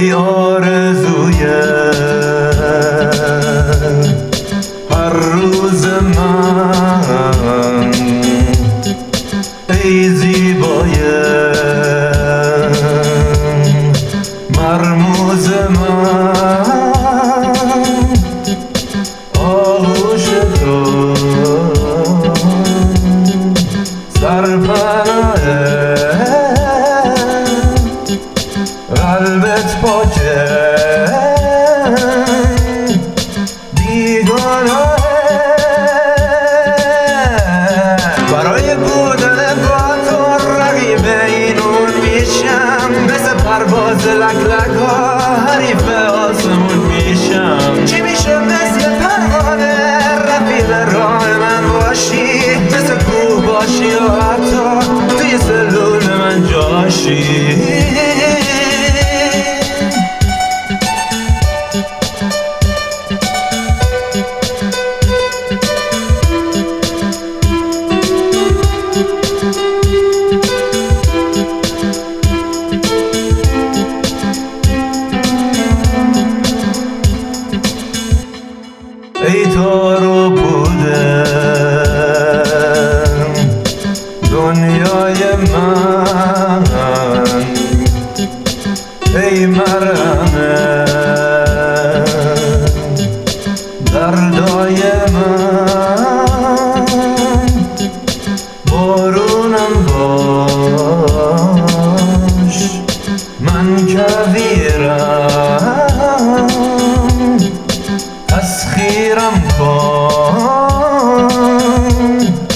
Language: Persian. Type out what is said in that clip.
ای آرزوی هر روز من، ای زیبای مرموز من، آغوش تو سرپناه قلبت پاکه بیگناه. برای بودن با تو رقیب اینون میشم، مثل پرواز لکلکا حریف آسمون میشم. چی میشه مثل پروانه رفیق راه من باشی، مثل کوه باشی و حتی توی سلول من جاشی. ای تار و بوده دنیای من، ای مرهمه دردای من، بارونم باش من کویرم، تسخیرم کن